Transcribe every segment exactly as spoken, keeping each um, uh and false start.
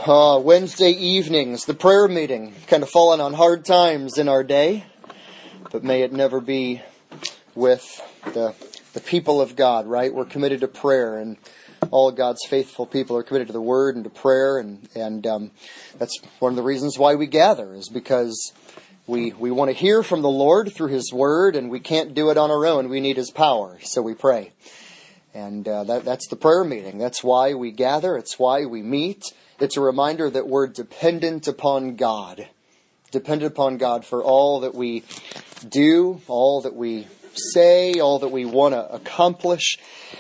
Uh, Wednesday evenings, the prayer meeting, kind of fallen on hard times in our day, but may it never be with the the people of God, right? We're committed to prayer, and all of God's faithful people are committed to the Word and to prayer, and, and um, that's one of the reasons why we gather, is because we, we want to hear from the Lord through His Word, and we can't do it on our own. We need His power, so we pray. And uh, that, that's the prayer meeting. That's why we gather. It's why we meet. It's a reminder that we're dependent upon God. Dependent upon God for all that we do, all that we say, all that we want to accomplish.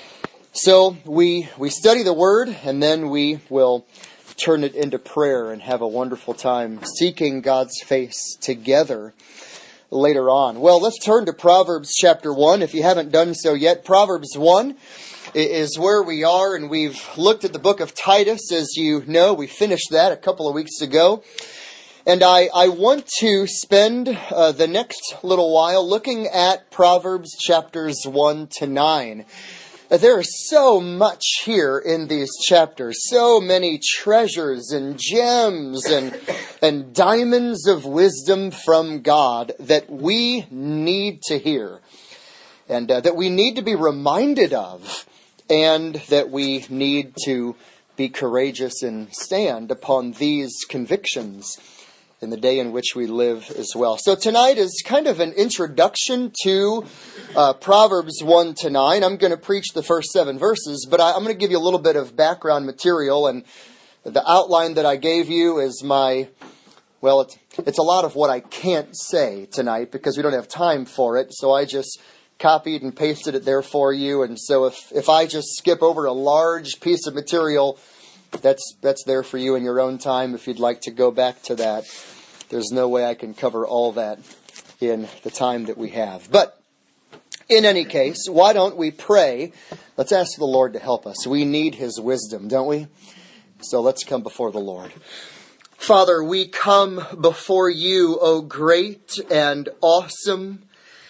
So we we study the Word, and then we will turn it into prayer and have a wonderful time seeking God's face together later on. Well, let's turn to Proverbs chapter one. If you haven't done so yet, Proverbs one is where we are, and we've looked at the book of Titus. As you know, we finished that a couple of weeks ago. And I, I want to spend uh, the next little while looking at Proverbs chapters one to nine. There is so much here in these chapters, so many treasures and gems and, and diamonds of wisdom from God that we need to hear, and uh, that we need to be reminded of, and that we need to be courageous and stand upon these convictions in the day in which we live as well. So tonight is kind of an introduction to uh, Proverbs one to nine. I'm going to preach the first seven verses, but I, I'm going to give you a little bit of background material, and the outline that I gave you is my, well, it's, it's a lot of what I can't say tonight because we don't have time for it, so I just copied and pasted it there for you. And so if, if I just skip over a large piece of material, that's that's there for you in your own time if you'd like to go back to that. There's no way I can cover all that in the time that we have. But in any case, why don't we pray? Let's ask the Lord to help us. We need His wisdom, don't we? So let's come before the Lord. Father, we come before you, O great and awesome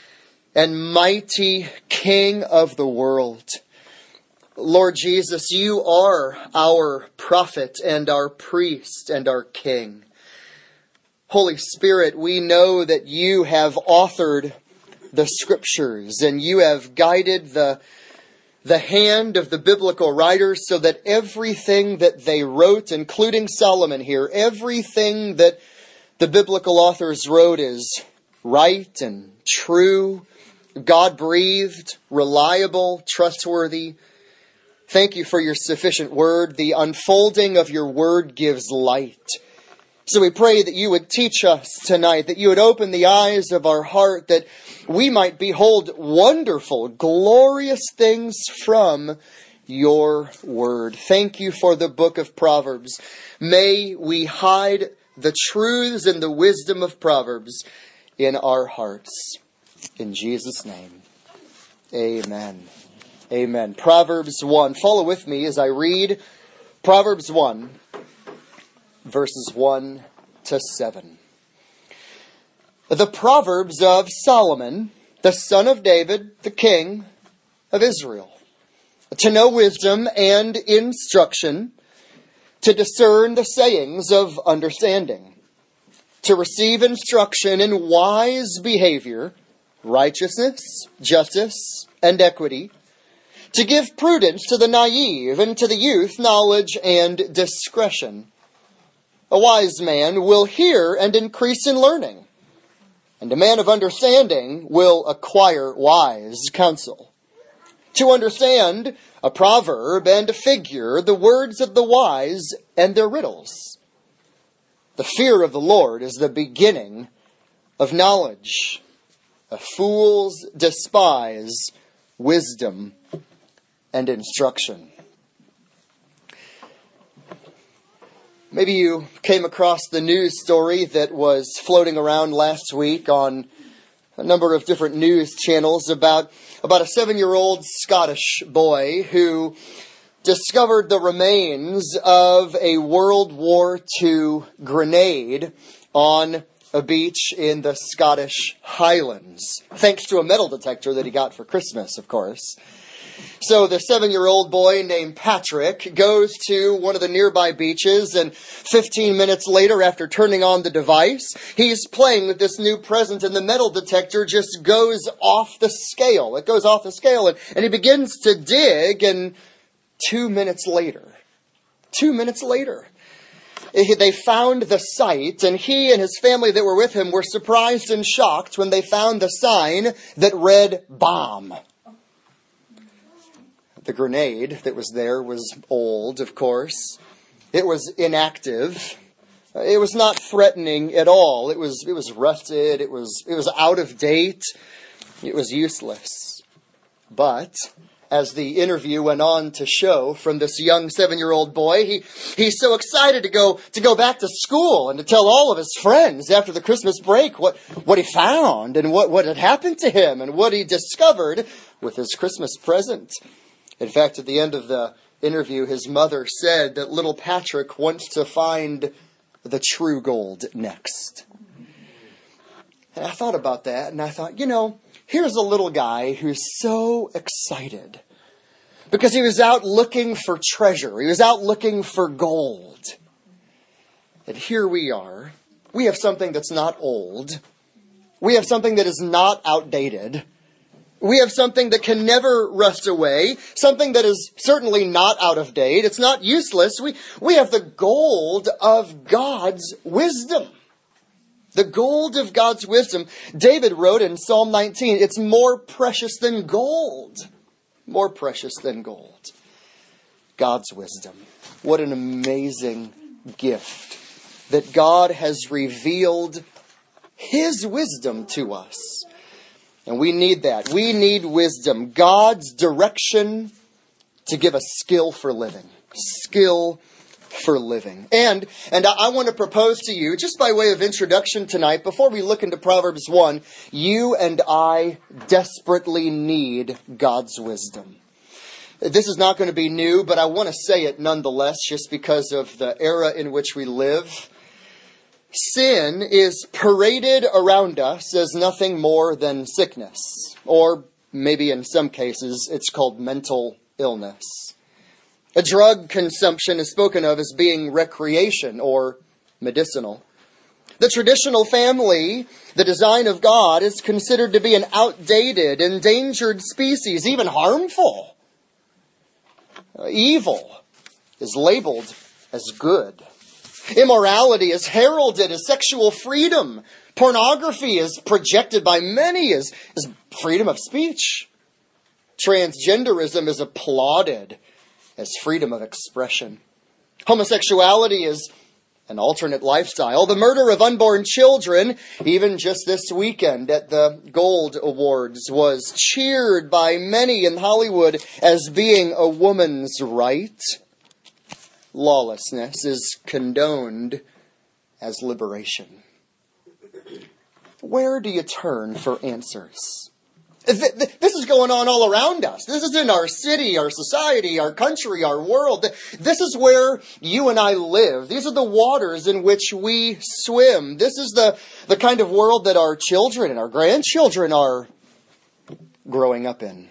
and mighty King of the world. Lord Jesus, you are our prophet and our priest and our king. Holy Spirit, we know that you have authored the scriptures, and you have guided the, the hand of the biblical writers so that everything that they wrote, including Solomon here, everything that the biblical authors wrote is right and true, God-breathed, reliable, trustworthy. Thank you for your sufficient word. The unfolding of your word gives light. So we pray that you would teach us tonight, that you would open the eyes of our heart, that we might behold wonderful, glorious things from your word. Thank you for the book of Proverbs. May we hide the truths and the wisdom of Proverbs in our hearts. In Jesus' name, amen. Amen. Proverbs one. Follow with me as I read Proverbs one, verses one to seven. The Proverbs of Solomon, the son of David, the king of Israel. To know wisdom and instruction, to discern the sayings of understanding, to receive instruction in wise behavior, righteousness, justice, and equity, to give prudence to the naive, and to the youth knowledge and discretion. A wise man will hear and increase in learning, and a man of understanding will acquire wise counsel. To understand a proverb and a figure, the words of the wise and their riddles. The fear of the Lord is the beginning of knowledge. Fools despise wisdom and instruction. Maybe you came across the news story that was floating around last week on a number of different news channels about, about a seven-year-old Scottish boy who discovered the remains of a World War Two grenade on a beach in the Scottish Highlands, thanks to a metal detector that he got for Christmas, of course. So the seven-year-old boy named Patrick goes to one of the nearby beaches, and fifteen minutes later, after turning on the device, he's playing with this new present, and the metal detector just goes off the scale. It goes off the scale, and, and he begins to dig, and two minutes later, two minutes later, they found the site, and he and his family that were with him were surprised and shocked when they found the sign that read bomb. The grenade that was there was old, of course. It was inactive. It was not threatening at all. It was it was rusted. It was it was out of date. It was useless. But as the interview went on to show from this young seven-year-old boy, he he's so excited to go to go back to school and to tell all of his friends after the Christmas break what, what he found and what, what had happened to him and what he discovered with his Christmas present. In fact, at the end of the interview, his mother said that little Patrick wants to find the true gold next. And I thought about that, and I thought, you know, here's a little guy who's so excited because he was out looking for treasure. He was out looking for gold. And here we are. We have something that's not old. We have something that is not outdated. We have something that can never rust away, something that is certainly not out of date. It's not useless. We, we have the gold of God's wisdom. The gold of God's wisdom. David wrote in Psalm nineteen, it's more precious than gold. More precious than gold. God's wisdom. What an amazing gift that God has revealed His wisdom to us. And we need that. We need wisdom. God's direction to give us skill for living. Skill for living. And and I want to propose to you, just by way of introduction tonight, before we look into Proverbs one, you and I desperately need God's wisdom. This is not going to be new, but I want to say it nonetheless, just because of the era in which we live. Sin is paraded around us as nothing more than sickness, or maybe in some cases it's called mental illness. A drug consumption is spoken of as being recreation or medicinal. The traditional family, the design of God, is considered to be an outdated, endangered species, even harmful. Evil is labeled as good. Immorality is heralded as sexual freedom. Pornography is projected by many as, as freedom of speech. Transgenderism is applauded as freedom of expression. Homosexuality is an alternate lifestyle. The murder of unborn children, even just this weekend at the Gold Awards, was cheered by many in Hollywood as being a woman's right. Lawlessness is condoned as liberation. Where do you turn for answers? This is going on all around us. This is in our city, our society, our country, our world. This is where you and I live. These are the waters in which we swim. This is the, the kind of world that our children and our grandchildren are growing up in.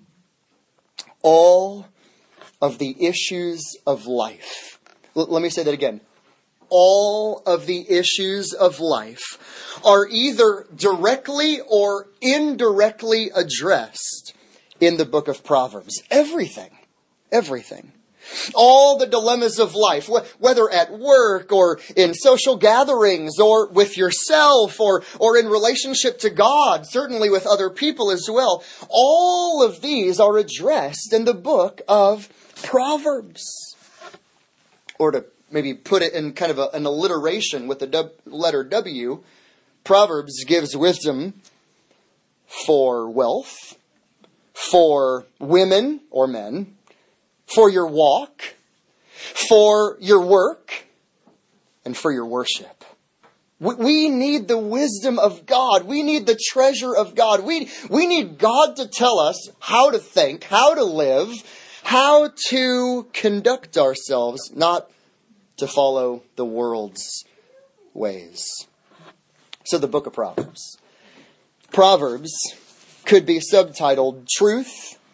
All of the issues of life. L- let me say that again. All of the issues of life are either directly or indirectly addressed in the book of Proverbs. Everything. Everything. All the dilemmas of life, wh- whether at work or in social gatherings or with yourself or, or in relationship to God, certainly with other people as well. All of these are addressed in the book of Proverbs. Or to maybe put it in kind of a, an alliteration with the w, letter W, Proverbs gives wisdom for wealth, for women or men, for your walk, for your work, and for your worship. We, we need the wisdom of God. We need the treasure of God. We, we need God to tell us how to think, how to live, how to conduct ourselves, not to follow the world's ways. So the book of Proverbs. Proverbs could be subtitled Truth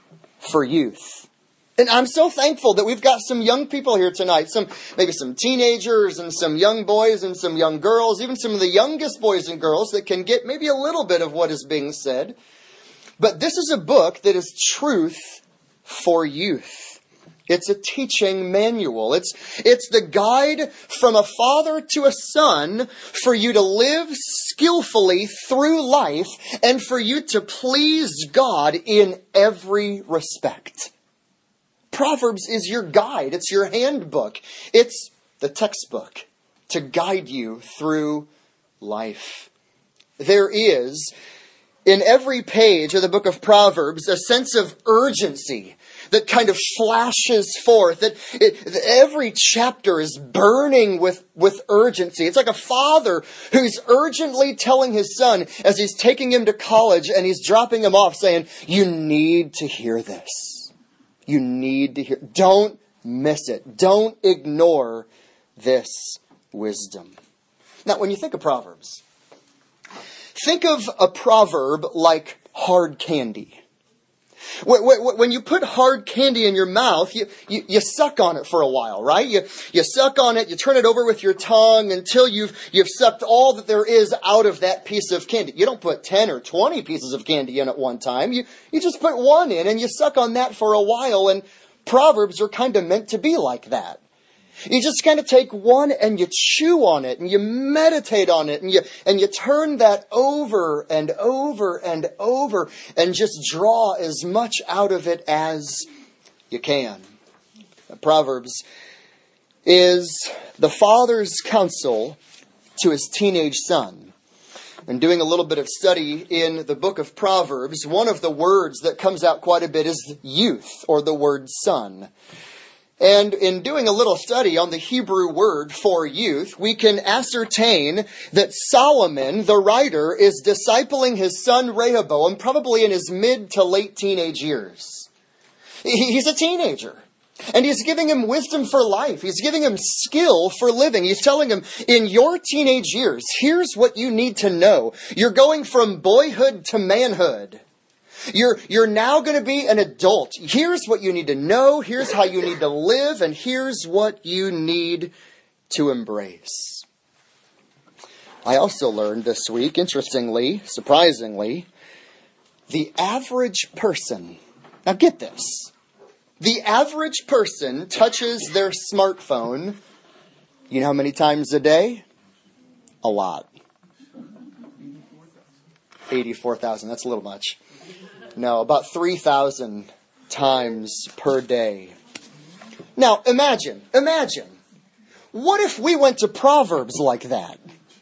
for youth. And I'm so thankful that we've got some young people here tonight, some maybe some teenagers and some young boys and some young girls, even some of the youngest boys and girls that can get maybe a little bit of what is being said. But this is a book that is truth for youth. It's a teaching manual. It's, it's the guide from a father to a son for you to live skillfully through life and for you to please God in every respect. Proverbs is your guide. It's your handbook. It's the textbook to guide you through life. There is, in every page of the book of Proverbs, a sense of urgency that kind of flashes forth. That it, every chapter is burning with, with urgency. It's like a father who's urgently telling his son as he's taking him to college and he's dropping him off saying, you need to hear this. You need to hear. Don't miss it. Don't ignore this wisdom. Now, when you think of Proverbs, think of a proverb like hard candy. When you put hard candy in your mouth, you, you, you suck on it for a while, right? You, you suck on it, you turn it over with your tongue until you've, you've sucked all that there is out of that piece of candy. You don't put ten or twenty pieces of candy in at one time. You, you just put one in and you suck on that for a while, and Proverbs are kind of meant to be like that. You just kind of take one and you chew on it and you meditate on it and you and you turn that over and over and over and just draw as much out of it as you can. Proverbs is the father's counsel to his teenage son. And doing a little bit of study in the book of Proverbs, one of the words that comes out quite a bit is youth, or the word son. And in doing a little study on the Hebrew word for youth, we can ascertain that Solomon, the writer, is discipling his son Rehoboam probably in his mid to late teenage years. He's a teenager. And he's giving him wisdom for life. He's giving him skill for living. He's telling him, in your teenage years, here's what you need to know. You're going from boyhood to manhood. You're, you're now going to be an adult. Here's what you need to know. Here's how you need to live. And here's what you need to embrace. I also learned this week, interestingly, surprisingly, the average person, now get this, the average person touches their smartphone, you know how many times a day? A lot. eighty-four thousand, that's a little much. No, about three thousand times per day. Now, imagine, imagine. What if we went to Proverbs like that?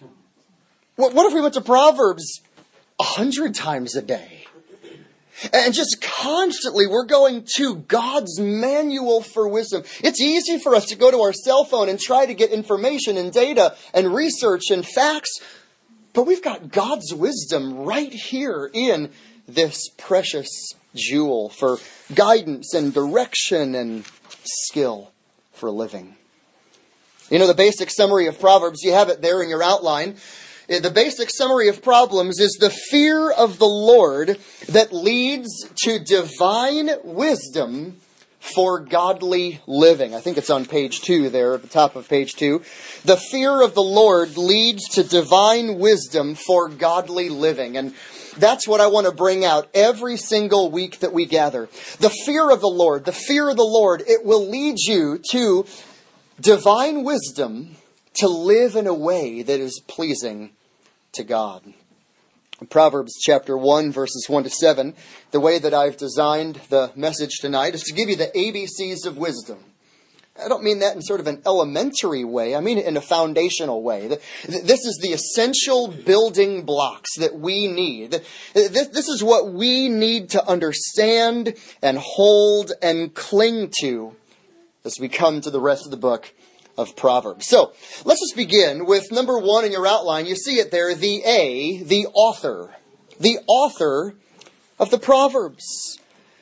What, what if we went to Proverbs a hundred times a day? And just constantly we're going to God's manual for wisdom. It's easy for us to go to our cell phone and try to get information and data and research and facts. But we've got God's wisdom right here in this precious jewel for guidance and direction and skill for living. You know, the basic summary of Proverbs, you have it there in your outline. The basic summary of Proverbs is the fear of the Lord that leads to divine wisdom for godly living. I think it's on page two there, at the top of page two. The fear of the Lord leads to divine wisdom for godly living. And that's what I want to bring out every single week that we gather. The fear of the Lord, the fear of the Lord, it will lead you to divine wisdom to live in a way that is pleasing to God. In Proverbs chapter one, verses one to seven, the way that I've designed the message tonight is to give you the A B Cs of wisdom. I don't mean that in sort of an elementary way. I mean it in a foundational way. This is the essential building blocks that we need. This is what we need to understand and hold and cling to as we come to the rest of the book of Proverbs. So, let's just begin with number one in your outline. You see it there, the A, the author. The author of the Proverbs.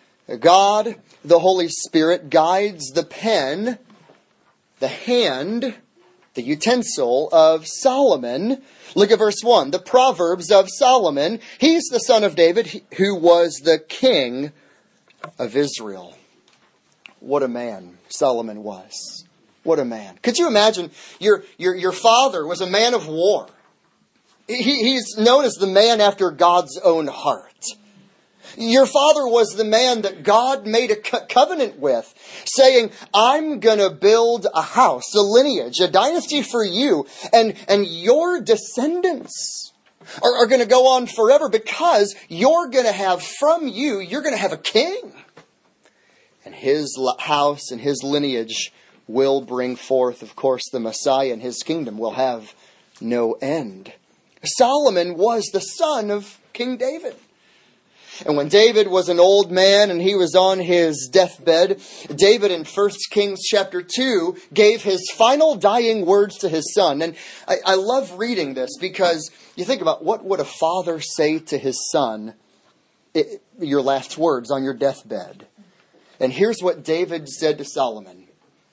God, the Holy Spirit, guides the pen, the hand, the utensil of Solomon. Look at verse one. The Proverbs of Solomon. He's the son of David who was the king of Israel. What a man Solomon was. What a man. Could you imagine your, your, your father was a man of war. He, he's known as the man after God's own heart. Your father was the man that God made a co- covenant with, saying, I'm going to build a house, a lineage, a dynasty for you, and, and your descendants are, are going to go on forever because you're going to have from you, you're going to have a king. And his house and his lineage will bring forth, of course, the Messiah, and his kingdom will have no end. Solomon was the son of King David. And when David was an old man and he was on his deathbed, David in First Kings chapter two gave his final dying words to his son. And I, I love reading this because you think about what would a father say to his son, it, your last words on your deathbed. And here's what David said to Solomon.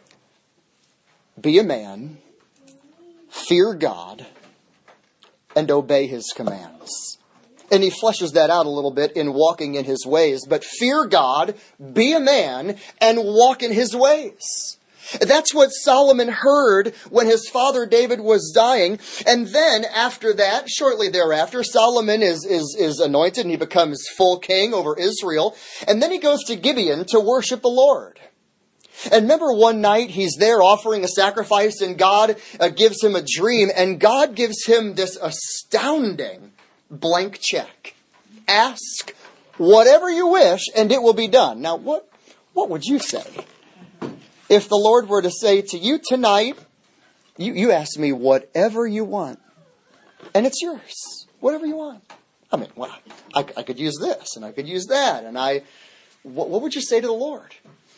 Be a man, fear God, and obey his commands. And he fleshes that out a little bit in walking in his ways. But fear God, be a man, and walk in his ways. That's what Solomon heard when his father David was dying. And then after that, shortly thereafter, Solomon is, is, is anointed and he becomes full king over Israel. And then he goes to Gibeon to worship the Lord. And remember one night he's there offering a sacrifice and God uh, gives him a dream. And God gives him this astounding blank check. Ask whatever you wish and it will be done. Now, what, what would you say? If the Lord were to say to you tonight, you, you ask me whatever you want, and it's yours, whatever you want. I mean, well, I, I could use this, and I could use that, and I, what, what would you say to the Lord?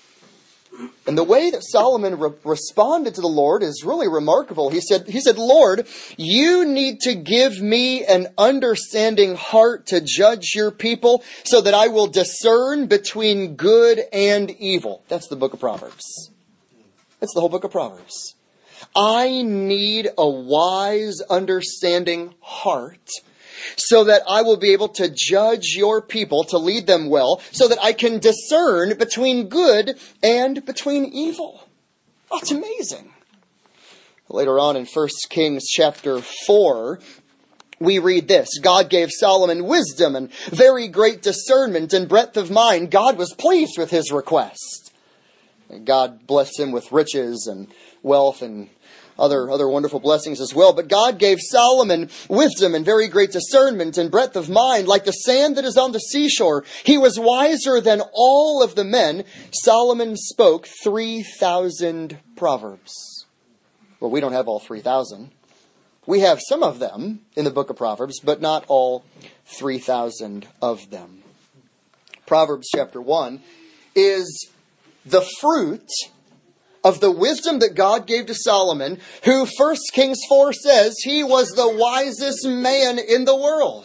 And the way that Solomon re- responded to the Lord is really remarkable. He said, he said, Lord, you need to give me an understanding heart to judge your people so that I will discern between good and evil. That's the book of Proverbs. That's the whole book of Proverbs. I need a wise, understanding heart so that I will be able to judge your people, to lead them well, so that I can discern between good and between evil. Oh, it's amazing. Later on in First Kings chapter four, we read this. God gave Solomon wisdom and very great discernment and breadth of mind. God was pleased with his request. God blessed him with riches and wealth and other, other wonderful blessings as well. But God gave Solomon wisdom and very great discernment and breadth of mind, like the sand that is on the seashore. He was wiser than all of the men. Solomon spoke three thousand proverbs. Well, we don't have all three thousand. We have some of them in the book of Proverbs, but not all three thousand of them. Proverbs chapter one is the fruit of the wisdom that God gave to Solomon, who First Kings four says he was the wisest man in the world.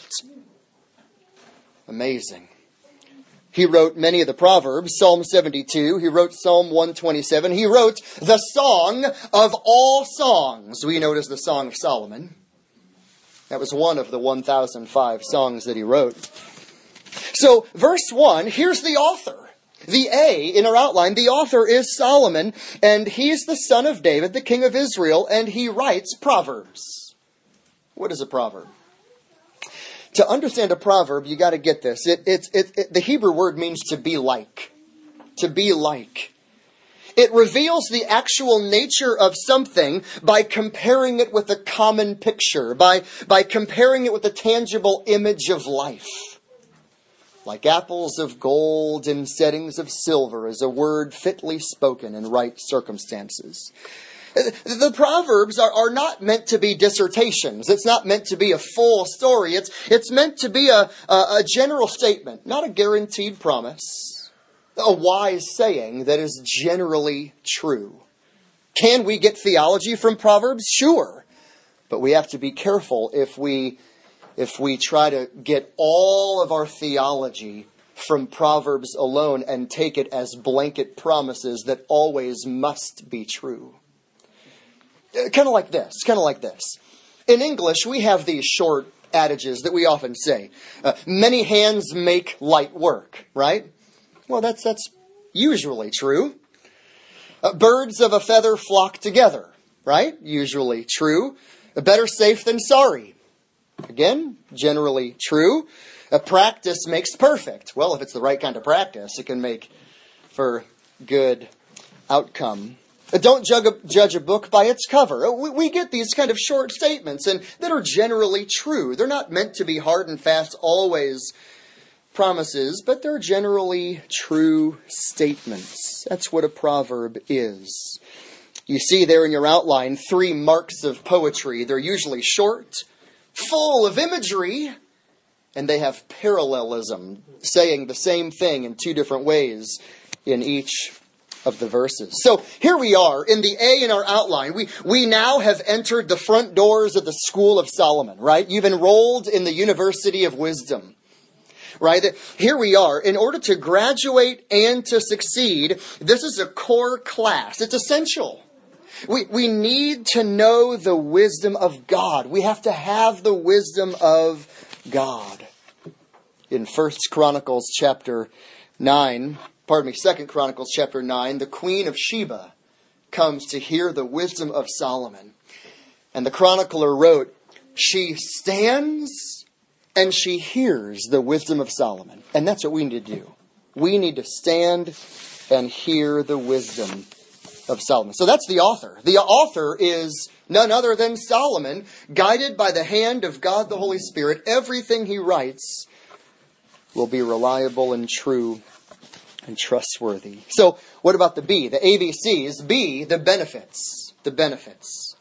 Amazing. He wrote many of the Proverbs, Psalm seventy-two. He wrote Psalm one twenty-seven. He wrote the song of all songs. We know it as the Song of Solomon. That was one of the one thousand five songs that he wrote. So, verse one, here's the author. The A in our outline, the author is Solomon, and he's the son of David, the king of Israel, and he writes Proverbs. What is a proverb? To understand a proverb, you got to get this. It, it, it, it, the Hebrew word means to be like. To be like. It reveals the actual nature of something by comparing it with a common picture, by, by comparing it with a tangible image of life. Like apples of gold in settings of silver is a word fitly spoken in right circumstances. The Proverbs are, are not meant to be dissertations. It's not meant to be a full story. It's, it's meant to be a, a, a general statement, not a guaranteed promise. A wise saying that is generally true. Can we get theology from Proverbs? Sure. But we have to be careful if we If we try to get all of our theology from Proverbs alone and take it as blanket promises that always must be true. Kind of like this, kind of like this. In English, we have these short adages that we often say. Uh, many hands make light work, right? Well, that's, that's usually true. Uh, birds of a feather flock together, right? Usually true. Uh, better safe than sorry. Again, generally true. A practice makes perfect. Well, if it's the right kind of practice, it can make for good outcome. Uh, don't judge a, judge a book by its cover. Uh, we, we get these kind of short statements and that are generally true. They're not meant to be hard and fast, always promises, but they're generally true statements. That's what a proverb is. You see there in your outline three marks of poetry. They're usually short, full of imagery, and they have parallelism, saying the same thing in two different ways in each of the verses. So here we are in the A in our outline. We, we now have entered the front doors of the School of Solomon, right? You've enrolled in the University of Wisdom. Right? Here we are. In order to graduate and to succeed, this is a core class. It's essential. We, we need to know the wisdom of God. We have to have the wisdom of God. In First Chronicles chapter nine, pardon me, Second Chronicles chapter nine, the Queen of Sheba comes to hear the wisdom of Solomon. And the chronicler wrote, she stands and she hears the wisdom of Solomon. And that's what we need to do. We need to stand and hear the wisdom of Solomon. So that's the author. The author is none other than Solomon, guided by the hand of God the Holy Spirit. Everything he writes will be reliable and true and trustworthy. So what about the B? The A B Cs. B, the benefits. The benefits.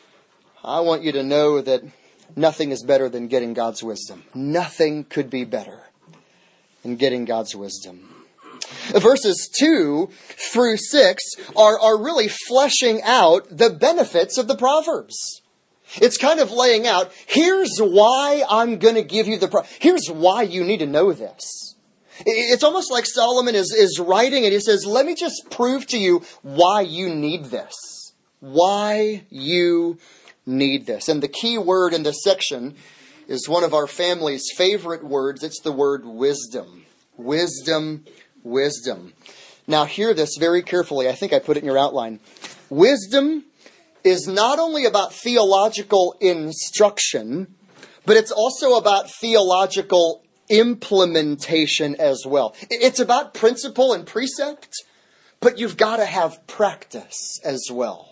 I want you to know that nothing is better than getting God's wisdom. Nothing could be better than getting God's wisdom. Verses two through six are, are really fleshing out the benefits of the Proverbs. It's kind of laying out, here's why I'm going to give you the, pro- here's why you need to know this. It's almost like Solomon is, is writing and he says, let me just prove to you why you need this. Why you need this. And the key word in this section is one of our family's favorite words. It's the word wisdom. Wisdom, wisdom. Now hear this very carefully. I think I put it in your outline. Wisdom is not only about theological instruction, but it's also about theological implementation as well. It's about principle and precept, but you've got to have practice as well.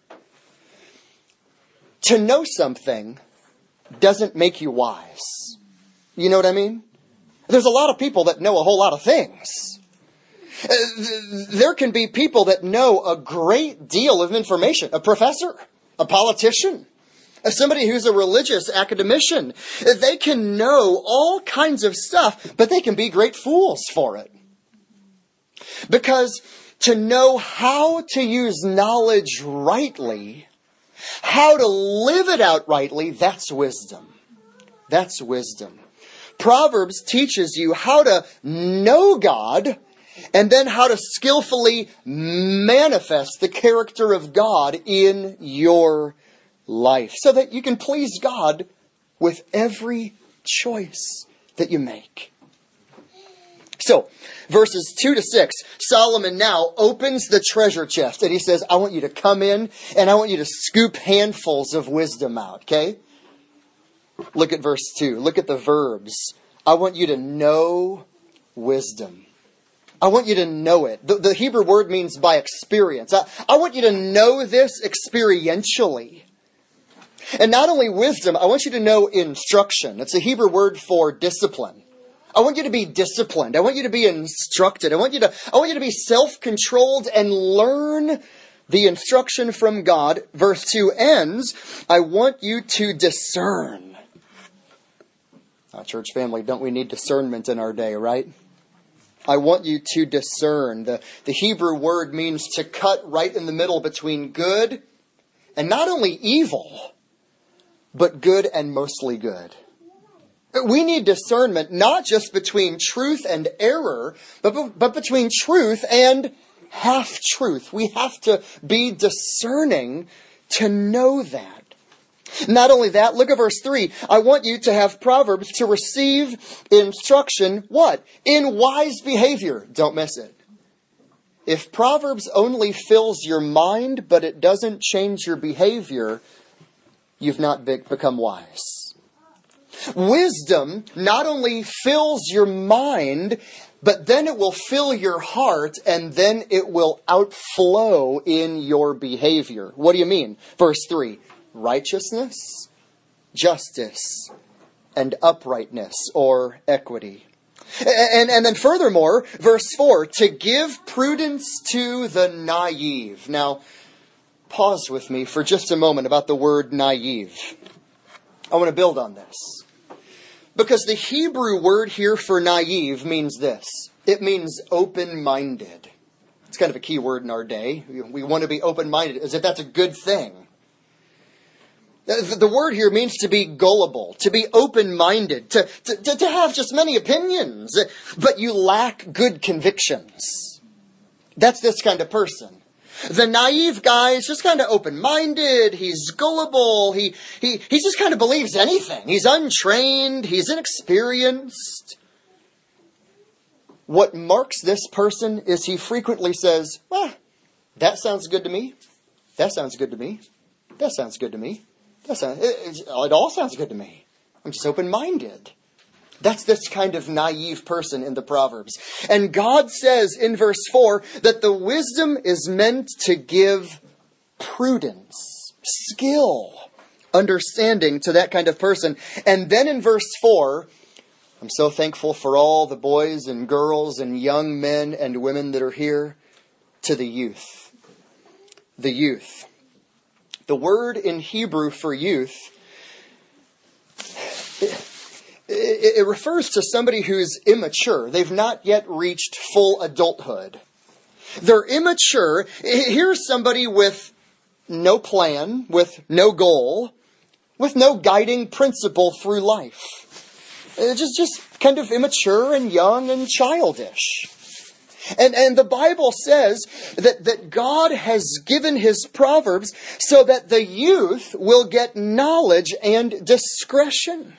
To know something doesn't make you wise. You know what I mean? There's a lot of people that know a whole lot of things. There can be people that know a great deal of information. A professor, a politician, somebody who's a religious academician. They can know all kinds of stuff, but they can be great fools for it. Because to know how to use knowledge rightly, how to live it out rightly, that's wisdom. That's wisdom. Proverbs teaches you how to know God and then how to skillfully manifest the character of God in your life so that you can please God with every choice that you make. So, verses two to six, Solomon now opens the treasure chest and he says, I want you to come in and I want you to scoop handfuls of wisdom out, okay? Look at verse two. Look at the verbs. I want you to know wisdom. I want you to know it. The, the Hebrew word means by experience. I, I want you to know this experientially. And not only wisdom, I want you to know instruction. It's a Hebrew word for discipline. I want you to be disciplined. I want you to be instructed. I want you to, I want you to be self-controlled and learn the instruction from God. Verse two ends, I want you to discern. Now, church family, don't we need discernment in our day, right? I want you to discern. The, the Hebrew word means to cut right in the middle between good and not only evil, but good and mostly good. We need discernment not just between truth and error, but, but between truth and half-truth. We have to be discerning to know that. Not only that, look at verse three. I want you to have Proverbs to receive instruction, what? In wise behavior. Don't miss it. If Proverbs only fills your mind, but it doesn't change your behavior, you've not be- become wise. Wisdom not only fills your mind, but then it will fill your heart, and then it will outflow in your behavior. What do you mean? Verse three, righteousness, justice, and uprightness, or equity. And, and then furthermore, verse four, to give prudence to the naive. Now, pause with me for just a moment about the word naive. I want to build on this. Because the Hebrew word here for naive means this. It means open-minded. It's kind of a key word in our day. We want to be open-minded as if that's a good thing. The word here means to be gullible, to be open-minded, to, to, to have just many opinions, but you lack good convictions. That's this kind of person. The naive guy is just kind of open-minded, he's gullible, he, he, he just kind of believes anything. He's untrained, he's inexperienced. What marks this person is he frequently says, well, that sounds good to me, that sounds good to me, that sounds good to me. It, it, it all sounds good to me. I'm just open-minded. That's this kind of naive person in the Proverbs. And God says in verse four that the wisdom is meant to give prudence, skill, understanding to that kind of person. And then in verse four, I'm so thankful for all the boys and girls and young men and women that are here, to the youth. The youth. The word in Hebrew for youth, it, it, it refers to somebody who's immature. They've not yet reached full adulthood. They're immature. Here's somebody with no plan, with no goal, with no guiding principle through life. Just, just kind of immature and young and childish. And, and the Bible says that, that God has given His Proverbs so that the youth will get knowledge and discretion.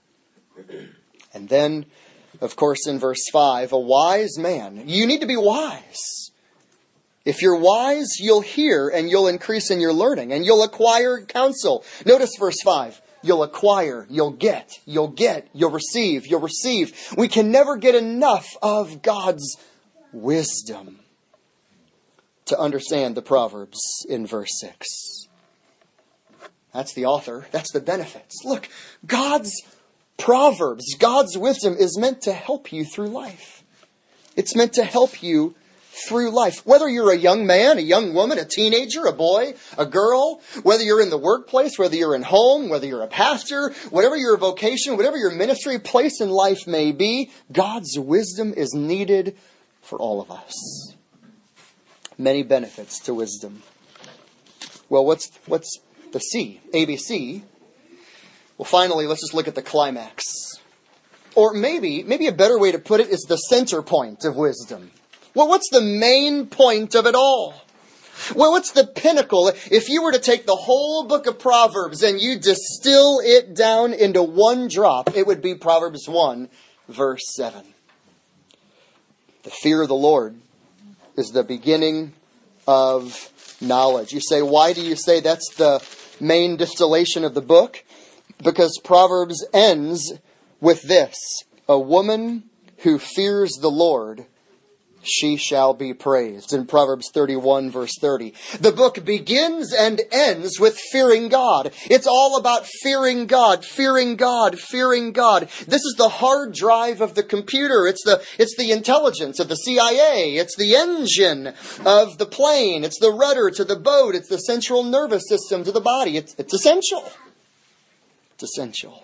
And then, of course, in verse five, a wise man. You need to be wise. If you're wise, you'll hear and you'll increase in your learning and you'll acquire counsel. Notice verse five. You'll acquire, you'll get, you'll get, you'll receive, you'll receive. We can never get enough of God's wisdom to understand the Proverbs in verse six. That's the author. That's the benefits. Look, God's Proverbs, God's wisdom is meant to help you through life. It's meant to help you through life. Whether you're a young man, a young woman, a teenager, a boy, a girl, whether you're in the workplace, whether you're in home, whether you're a pastor, whatever your vocation, whatever your ministry place in life may be, God's wisdom is needed for all of us. Many benefits to wisdom. Well, what's what's the C? A B C. Well, finally, let's just look at the climax. Or maybe, maybe a better way to put it is the center point of wisdom. Well, what's the main point of it all? Well, what's the pinnacle? If you were to take the whole book of Proverbs and you distill it down into one drop, it would be Proverbs one, verse seven. The fear of the Lord is the beginning of knowledge. You say, why do you say that's the main distillation of the book? Because Proverbs ends with this: a woman who fears the Lord, she shall be praised. In Proverbs thirty-one, verse thirty. The book begins and ends with fearing God. It's all about fearing God, fearing God, fearing God. This is the hard drive of the computer. It's the, it's the intelligence of the C I A. It's the engine of the plane. It's the rudder to the boat. It's the central nervous system to the body. It's, it's essential. It's essential.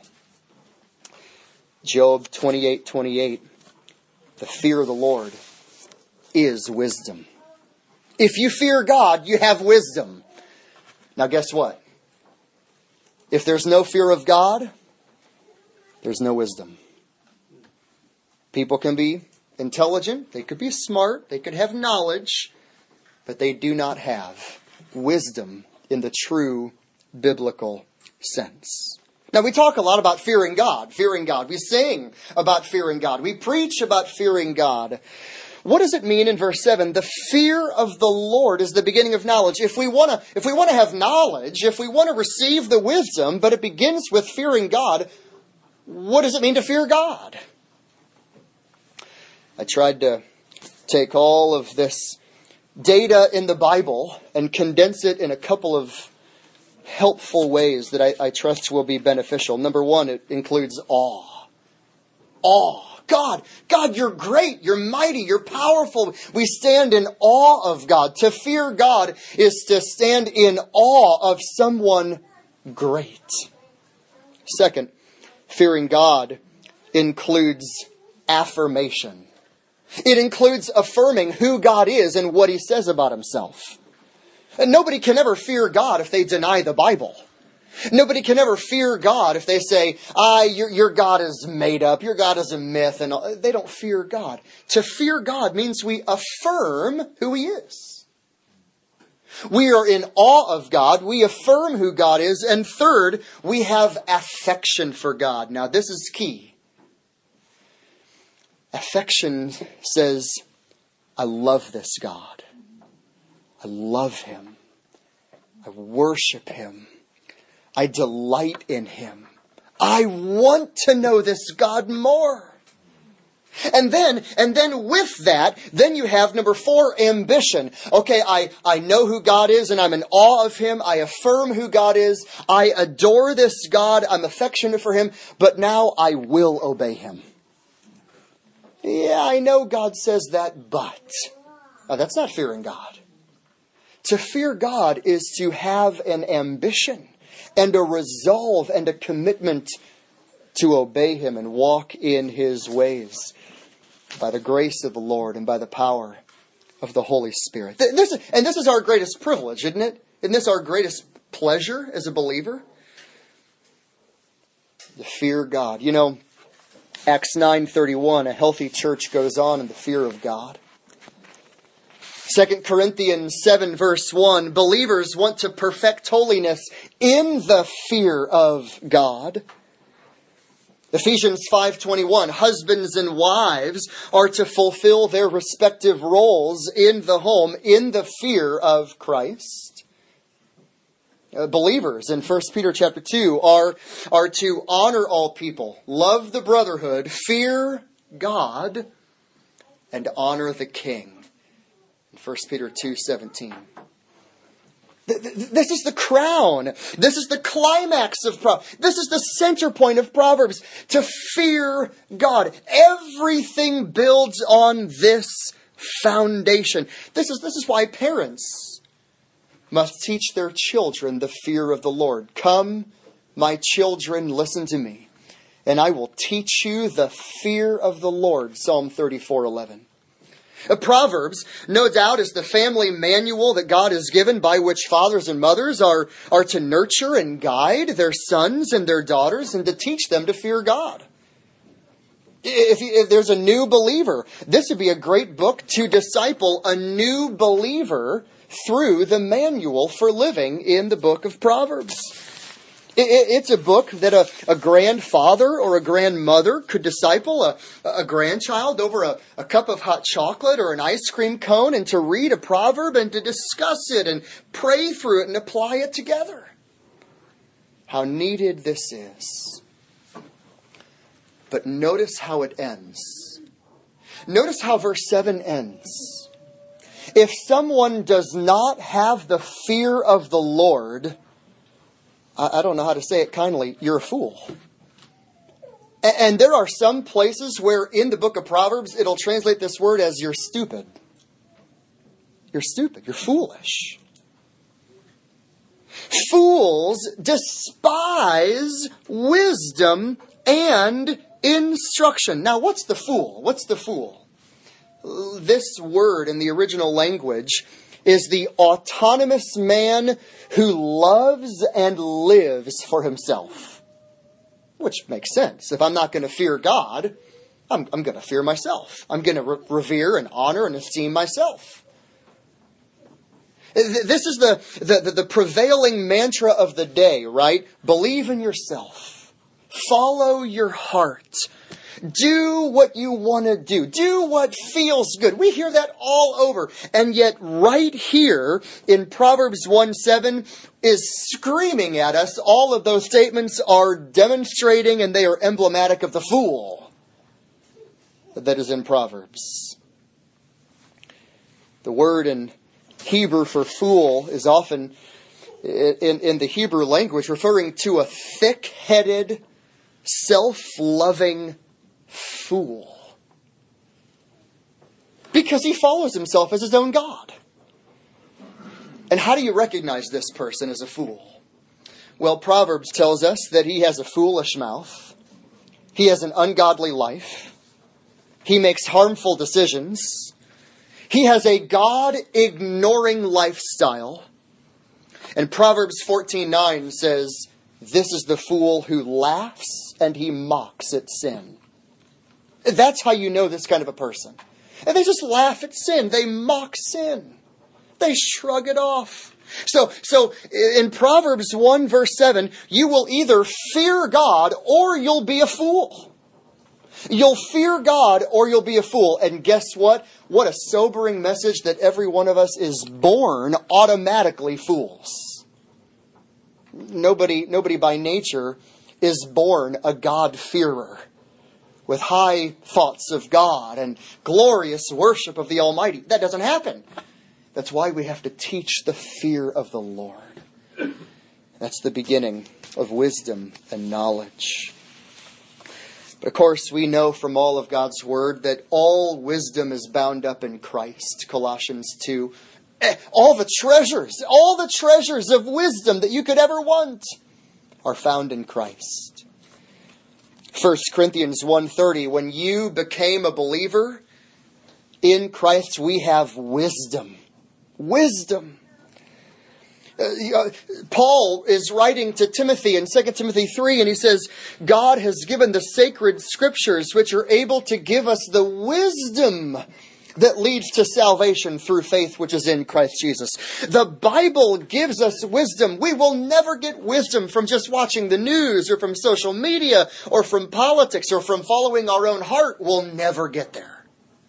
Job twenty-eight, twenty-eight. The fear of the Lord is wisdom. If you fear God, you have wisdom. Now guess what? If there's no fear of God, there's no wisdom. People can be intelligent, they could be smart, they could have knowledge, but they do not have wisdom in the true biblical sense. Now, we talk a lot about fearing God, fearing God. We sing about fearing God. We preach about fearing God. What does it mean in verse seven? The fear of the Lord is the beginning of knowledge. If we want to, if we want to have knowledge, if we want to receive the wisdom, but it begins with fearing God, what does it mean to fear God? I tried to take all of this data in the Bible and condense it in a couple of helpful ways that I, I trust will be beneficial. Number one, it includes awe. Awe. God, God, you're great, you're mighty, you're powerful. We stand in awe of God. To fear God is to stand in awe of someone great. Second, fearing God includes affirmation. It includes affirming who God is and what He says about Himself. And nobody can ever fear God if they deny the Bible. Nobody can ever fear God if they say, ah, your, your God is made up, your God is a myth, and all. They don't fear God. To fear God means we affirm who He is. We are in awe of God, we affirm who God is, and third, we have affection for God. Now, this is key. Affection says, I love this God. I love Him. I worship Him. I delight in Him. I want to know this God more. And then, and then with that, then you have number four, ambition. Okay, I, I know who God is and I'm in awe of Him. I affirm who God is. I adore this God. I'm affectionate for Him. But now I will obey Him. Yeah, I know God says that, but oh, that's not fearing God. To fear God is to have an ambition and a resolve and a commitment to obey Him and walk in His ways by the grace of the Lord and by the power of the Holy Spirit. This, and this is our greatest privilege, isn't it? Isn't this our greatest pleasure as a believer? To fear God. You know, Acts nine thirty-one, a healthy church goes on in the fear of God. Second Corinthians seven verse one, believers want to perfect holiness in the fear of God. Ephesians five twenty-one, husbands and wives are to fulfill their respective roles in the home in the fear of Christ. Uh, believers in First Peter chapter two are, are to honor all people, love the brotherhood, fear God, and honor the king. First Peter two seventeen. This is the crown. This is the climax of Proverbs. This is the center point of Proverbs. To fear God. Everything builds on this foundation. This is, this is why parents must teach their children the fear of the Lord. Come, my children, listen to me, and I will teach you the fear of the Lord. Psalm thirty-four eleven. Proverbs, no doubt, is the family manual that God has given by which fathers and mothers are, are to nurture and guide their sons and their daughters and to teach them to fear God. If, if there's a new believer, this would be a great book to disciple a new believer through the manual for living in the book of Proverbs. It's a book that a, a grandfather or a grandmother could disciple a, a grandchild over a, a cup of hot chocolate or an ice cream cone and to read a proverb and to discuss it and pray through it and apply it together. How needed this is. But notice how it ends. Notice how verse seven ends. If someone does not have the fear of the Lord, I don't know how to say it kindly, you're a fool. And there are some places where in the book of Proverbs, it'll translate this word as you're stupid. You're stupid. You're foolish. Fools despise wisdom and instruction. Now, what's the fool? What's the fool? This word in the original language is the autonomous man who loves and lives for himself. Which makes sense. If I'm not going to fear God, I'm, I'm going to fear myself. I'm going to re- revere and honor and esteem myself. This is the, the, the prevailing mantra of the day, right? Believe in yourself. Follow your heart. Do what you want to do. Do what feels good. We hear that all over. And yet right here in Proverbs one seven is screaming at us. All of those statements are demonstrating and they are emblematic of the fool that is in Proverbs. The word in Hebrew for fool is often, in, in the Hebrew language, referring to a thick-headed, self-loving fool. Because he follows himself as his own God. And how do you recognize this person as a fool? Well, Proverbs tells us that he has a foolish mouth. He has an ungodly life. He makes harmful decisions. He has a God-ignoring lifestyle. And Proverbs fourteen nine says, this is the fool who laughs and he mocks at sin. That's how you know this kind of a person. And they just laugh at sin. They mock sin. They shrug it off. So, so in Proverbs one verse seven, you will either fear God or you'll be a fool. You'll fear God or you'll be a fool. And guess what? What a sobering message that every one of us is born automatically fools. Nobody, nobody by nature is born a God-fearer with high thoughts of God and glorious worship of the Almighty. That doesn't happen. That's why we have to teach the fear of the Lord. That's the beginning of wisdom and knowledge. But of course, we know from all of God's Word that all wisdom is bound up in Christ. Colossians two. All the treasures, all the treasures of wisdom that you could ever want are found in Christ. First Corinthians one thirty, when you became a believer in Christ, we have wisdom. Wisdom. Uh, Paul is writing to Timothy in Second Timothy three, and he says, God has given the sacred scriptures which are able to give us the wisdom that leads to salvation through faith which is in Christ Jesus. The Bible gives us wisdom. We will never get wisdom from just watching the news or from social media or from politics or from following our own heart. We'll never get there.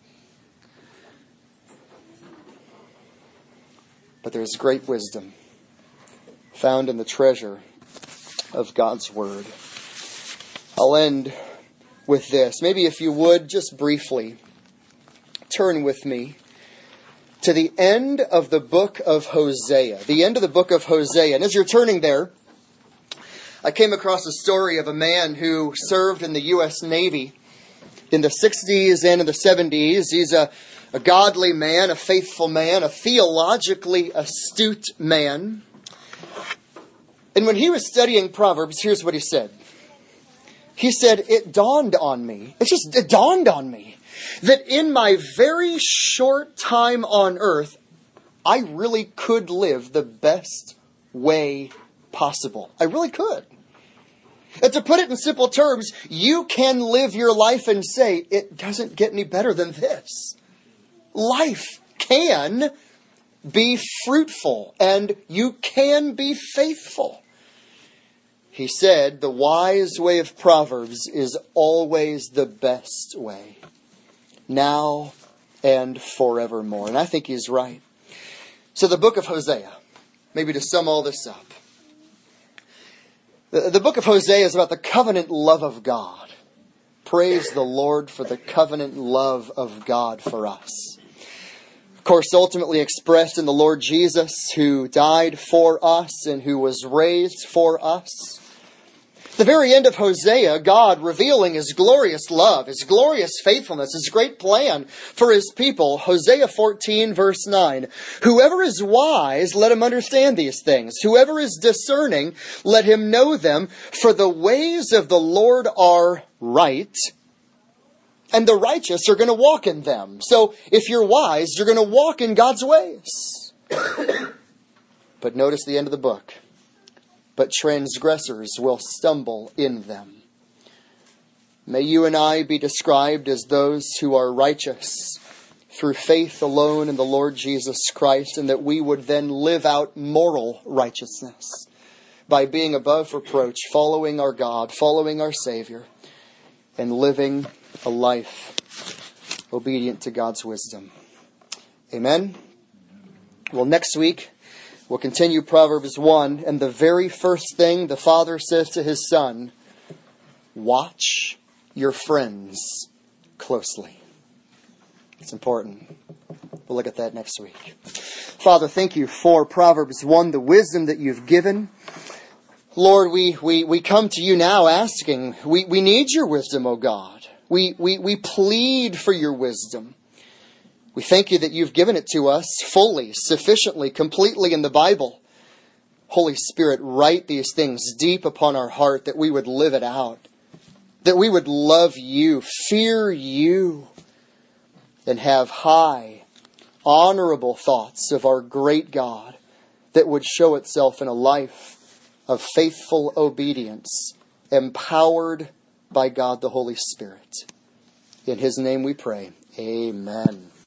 But there's great wisdom found in the treasure of God's Word. I'll end with this. Maybe if you would, just briefly, turn with me to the end of the book of Hosea. The end of the book of Hosea. And as you're turning there, I came across a story of a man who served in the U S Navy in the sixties and in the seventies. He's a, a godly man, a faithful man, a theologically astute man. And when he was studying Proverbs, here's what he said. He said, it dawned on me, it just it dawned on me, that in my very short time on earth, I really could live the best way possible. I really could. And to put it in simple terms, you can live your life and say, it doesn't get any better than this. Life can be fruitful and you can be faithful. He said, the wise way of Proverbs is always the best way, now and forevermore. And I think he's right. So the book of Hosea, maybe to sum all this up. The, the book of Hosea is about the covenant love of God. Praise the Lord for the covenant love of God for us. Of course, ultimately expressed in the Lord Jesus, who died for us and who was raised for us. The very end of Hosea, God revealing His glorious love, His glorious faithfulness, His great plan for His people. Hosea fourteen verse nine. Whoever is wise, let him understand these things. Whoever is discerning, let him know them. For the ways of the Lord are right, and the righteous are going to walk in them. So if you're wise, you're going to walk in God's ways. But notice the end of the book. But transgressors will stumble in them. May you and I be described as those who are righteous, through faith alone in the Lord Jesus Christ, and that we would then live out moral righteousness by being above reproach, following our God, following our Savior, and living a life obedient to God's wisdom. Amen? Well, next week, we'll continue Proverbs one, and the very first thing the Father says to His Son, watch your friends closely. It's important. We'll look at that next week. Father, thank you for Proverbs one, the wisdom that you've given. Lord, we, we, we come to you now asking, we, we need your wisdom, O God. We, we, we plead for your wisdom. We thank you that you've given it to us fully, sufficiently, completely in the Bible. Holy Spirit, write these things deep upon our heart that we would live it out. That we would love you, fear you, and have high, honorable thoughts of our great God that would show itself in a life of faithful obedience, empowered by God the Holy Spirit. In His name we pray. Amen.